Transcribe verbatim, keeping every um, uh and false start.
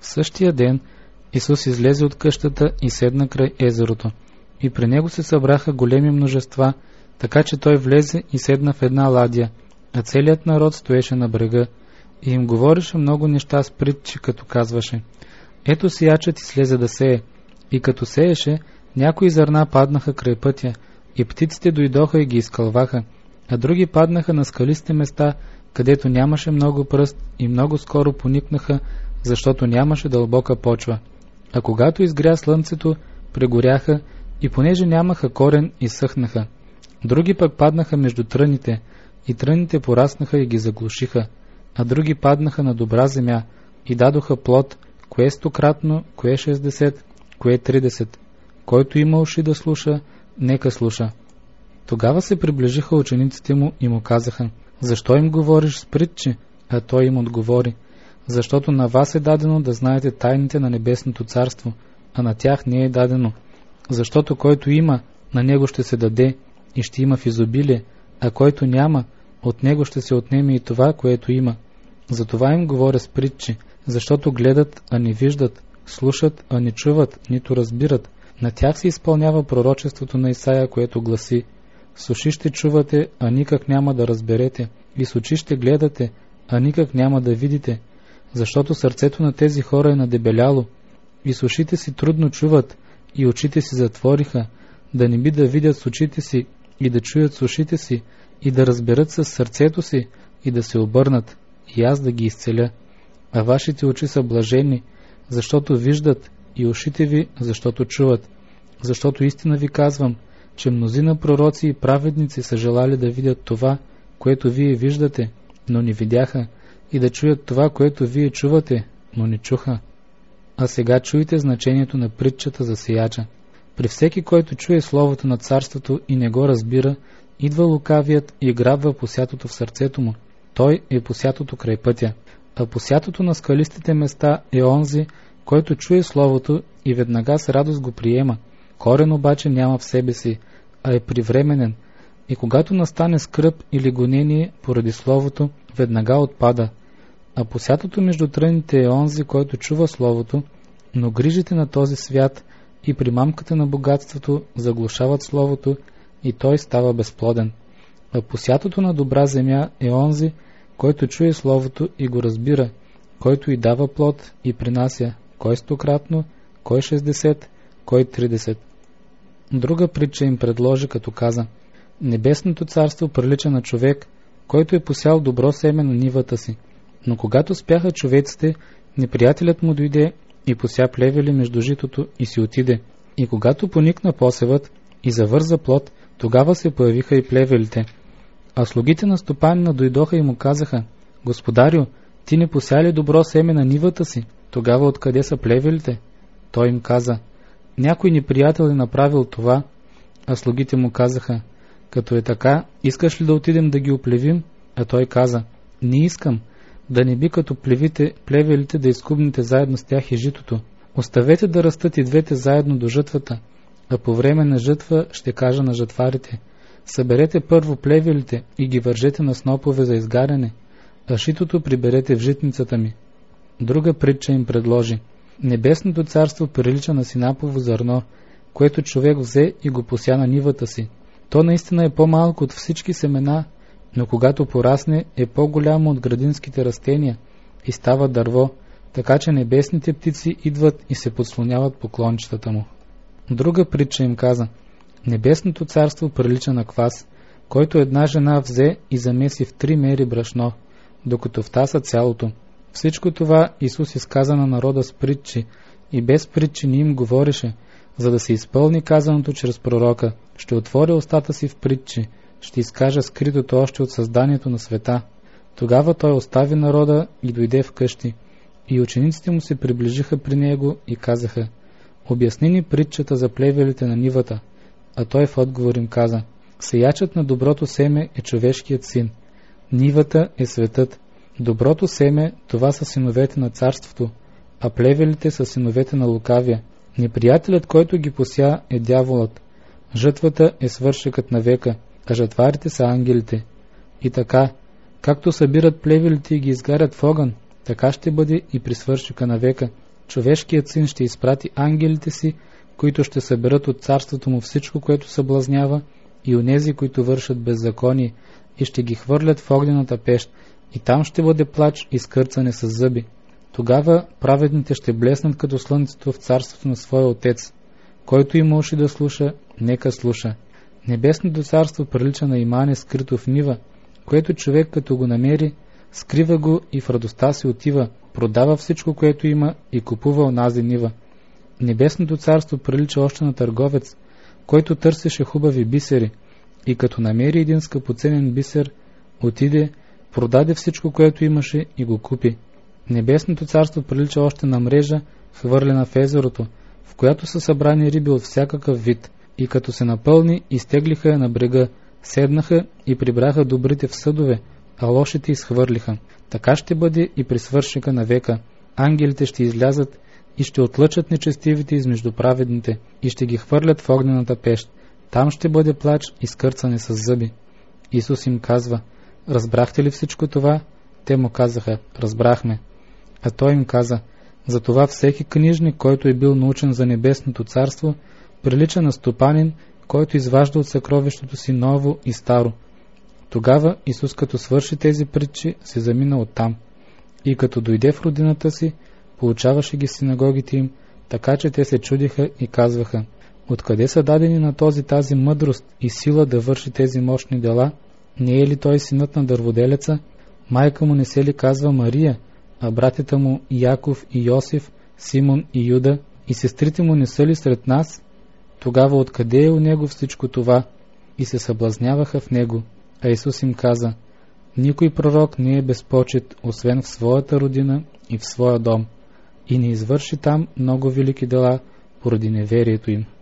Същия ден Исус излезе от къщата и седна край езерото. И при него се събраха големи множества, така че той влезе и седна в една ладия, а целият народ стоеше на брега и им говореше много неща с притчи, като казваше: ето сеячът излезе да сее, и като сееше, някои зърна паднаха край пътя, и птиците дойдоха и ги изкълваха, а други паднаха на скалисти места, където нямаше много пръст, и много скоро поникнаха, защото нямаше дълбока почва. А когато изгря слънцето, прегоряха, и понеже нямаха корен, изсъхнаха. Други пък паднаха между тръните, и тръните пораснаха и ги заглушиха, а други паднаха на добра земя и дадоха плод, кое стократно, кое шестдесет, кое тридесет. Който има уши да слуша, нека слуша. Тогава се приближиха учениците му и му казаха: защо им говориш с притчи? А той им отговори: защото на вас е дадено да знаете тайните на небесното царство, а на тях не е дадено. Защото който има, на него ще се даде и ще има в изобилие, а който няма, от него ще се отнеме и това, което има. Затова им говоря с притчи, защото гледат, а не виждат, слушат, а не чуват, нито разбират. На тях се изпълнява пророчеството на Исаия, което гласи: с уши ще чувате, а никак няма да разберете, и с очи ще гледате, а никак няма да видите, защото сърцето на тези хора е надебеляло, и с ушите си трудно чуват, и очите си затвориха, да не би да видят с очите си, и да чуят с ушите си, и да разберат със сърцето си, и да се обърнат, и аз да ги изцеля. А вашите очи са блажени, защото виждат, и ушите ви, защото чуват. Защото истина ви казвам, че мнозина пророци и праведници са желали да видят това, което вие виждате, но не видяха, и да чуят това, което вие чувате, но не чуха. А сега чуйте значението на притчата за сеяча. При всеки, който чуе словото на царството и не го разбира, идва лукавият и грабва посятото в сърцето му. Той е посятото край пътя. А посятото на скалистите места е онзи, който чуе словото и веднага с радост го приема. Корен обаче няма в себе си, а е привременен, и когато настане скръб или гонение поради словото, веднага отпада. А посятото между тръните е онзи, който чува словото, но грижите на този свят и примамката на богатството заглушават словото, и той става безплоден. А посятото на добра земя е онзи, който чуе словото и го разбира, който и дава плод и принася, кой стократно, кой шестдесет, кой тридесет. Друга притча им предложи, като каза: небесното царство прилича на човек, който е посял добро семе на нивата си. Но когато спяха човеците, неприятелят му дойде и пося плевели между житото и си отиде. И когато поникна посевът и завърза плод, тогава се появиха и плевелите. А слугите на стопанина дойдоха и му казаха: господарю, ти не пося ли добро семе на нивата си? Тогава откъде са плевелите? Той им каза: някой неприятел е направил това. А слугите му казаха: като е така, искаш ли да отидем да ги оплевим? А той каза: не искам, да не би като плевите плевелите да изкубнете заедно с тях и житото. Оставете да растат и двете заедно до жътвата, а по време на жътва ще кажа на жътварите: съберете първо плевелите и ги вържете на снопове за изгаряне, а житото приберете в житницата ми. Друга притча им предложи: небесното царство прилича на синапово зърно, което човек взе и го пося на нивата си. То наистина е по-малко от всички семена, но когато порасне, е по-голямо от градинските растения и става дърво, така че небесните птици идват и се подслоняват по клончетата му. Друга притча им каза: небесното царство прилича на квас, който една жена взе и замеси в три мери брашно, докато втаса цялото. Всичко това Исус изказа на народа с притчи, и без притчи не им говореше, за да се изпълни казаното чрез пророка: ще отворя устата си в притчи, ще изкажа скритото още от създанието на света. Тогава той остави народа и дойде вкъщи, и учениците му се приближиха при него и казаха: обясни ни притчата за плевелите на нивата. А той в отговор им каза: сеячът на доброто семе е човешкият син, нивата е светът. Доброто семе, това са синовете на царството, а плевелите са синовете на лукавия. Неприятелят, който ги пося, е дяволът. Жътвата е свършекът на века, а жатварите са ангелите. И така, както събират плевелите и ги изгарят в огън, така ще бъде и при свършека на века. човешкият син ще изпрати ангелите си, които ще съберат от царството му всичко, което съблазнява, и онези, които вършат беззаконие, и ще ги хвърлят в огнената пещ, и там ще бъде плач и скърцане с зъби. Тогава праведните ще блеснат като слънцето в царството на своя Отец. Който има уши да слуша, нека слуша. Небесното царство прилича на имане скрито в нива, което човек като го намери, скрива го и в радостта си отива, продава всичко, което има и купува онази нива. Небесното царство прилича още на търговец, който търсеше хубави бисери, и като намери един скъпоценен бисер, отиде, продаде всичко, което имаше и го купи. Небесното царство прилича още на мрежа, хвърлена в езерото, в която са събрани риби от всякакъв вид, и като се напълни, изтеглиха я на брега, седнаха и прибраха добрите в съдове, а лошите изхвърлиха. Така ще бъде и при свършека на века. Ангелите ще излязат и ще отлъчат нечестивите измежду праведните и ще ги хвърлят в огнената пещ. Там ще бъде плач и скърцане с зъби. Исус им казва: разбрахте ли всичко това? Те му казаха: разбрахме. А той им каза: затова всеки книжник, който е бил научен за небесното царство, прилича на стопанин, който изважда от съкровището си ново и старо. Тогава Исус, като свърши тези притчи, се замина оттам. И като дойде в родината си, получаваше ги синагогите им, така че те се чудиха и казваха: откъде са дадени на този тази мъдрост и сила да върши тези мощни дела? Не е ли той синът на дърводелеца? Майка му не се ли казва Мария, а братята му Яков и Йосиф, Симон и Юда, и сестрите му не са ли сред нас? Тогава откъде е у него всичко това? И се съблазняваха в него. А Исус им каза: никой пророк не е без почет, освен в своята родина и в своя дом. И не извърши там много велики дела поради неверието им.